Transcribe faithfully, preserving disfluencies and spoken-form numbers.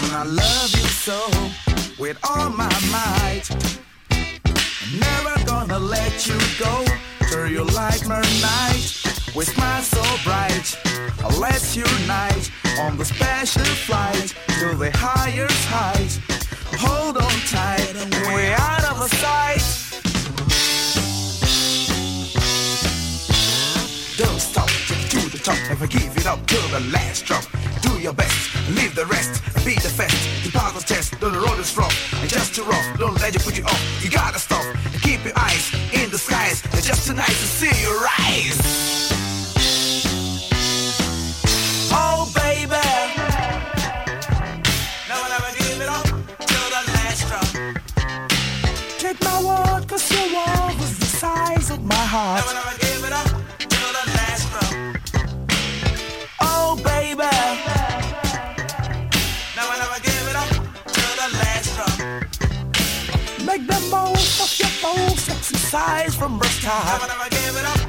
I love you so with all my might. Never gonna let you go till you like my night. We smile so bright, let's unite on the special flight to the highest height. Hold on tight, we're out of sight. Don't stop, take it to the top, never give it up till the last drop. Do your best, leave the rest, be the best. The path of test, though the road is rough and just too rough. Don't let you put you off, you gotta stop. Keep your eyes in the skies, it's just too nice to see you rise. Oh baby, never never give it up till the last drop. Take my word, cause your word was the size of my heart. Never never give it up till the last drop. Oh baby, never never give it up till the last drop. Make the most of your bold sexy size from breast high. Never never give it up